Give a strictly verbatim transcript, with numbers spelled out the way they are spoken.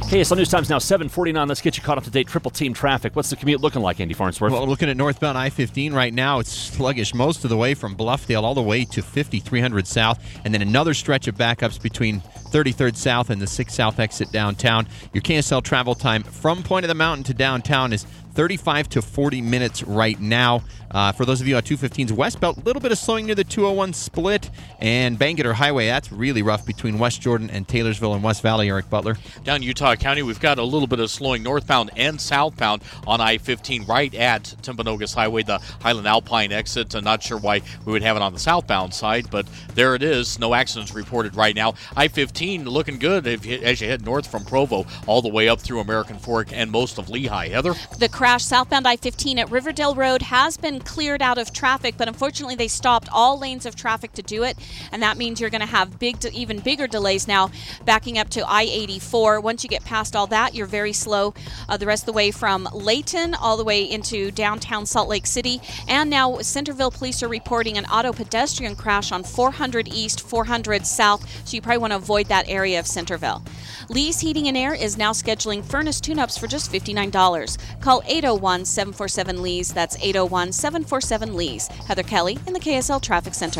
K S L News Time's now seven forty-nine. Let's get you caught up to date. Triple team traffic. What's the commute looking like, Andy Farnsworth? Well, looking at northbound I fifteen right now, it's sluggish most of the way from Bluffdale all the way to fifty-three hundred South, and then another stretch of backups between thirty-third South and the sixth South exit downtown. Your K S L travel time from Point of the Mountain to downtown is thirty-five to forty minutes right now. Uh, for those of you on two fifteen's westbound, a little bit of slowing near the two oh one split and Bangerter Highway. That's really rough between West Jordan and Taylorsville and West Valley, Eric Butler. Down Utah County, we've got a little bit of slowing northbound and southbound on I fifteen right at Timpanogos Highway, the Highland Alpine exit. I'm not sure why we would have it on the southbound side, but there it is. No accidents reported right now. I fifteen looking good if you, as you head north from Provo all the way up through American Fork and most of Lehigh. Heather? The crash southbound I fifteen at Riverdale Road has been cleared out of traffic, but unfortunately they stopped all lanes of traffic to do it, and that means you're going to have big, even bigger delays now backing up to I eighty-four. Once you get past all that, you're very slow uh, the rest of the way from Layton all the way into downtown Salt Lake City. And now Centerville police are reporting an auto pedestrian crash on four hundred East, four hundred South, so you probably want to avoid that area of Centerville. Lee's Heating and Air is now scheduling furnace tune-ups for just fifty-nine dollars. Call eight oh one, seven four seven, Lee's. That's eight oh one, seven four seven, Lee's. Heather Kelly in the K S L Traffic Center.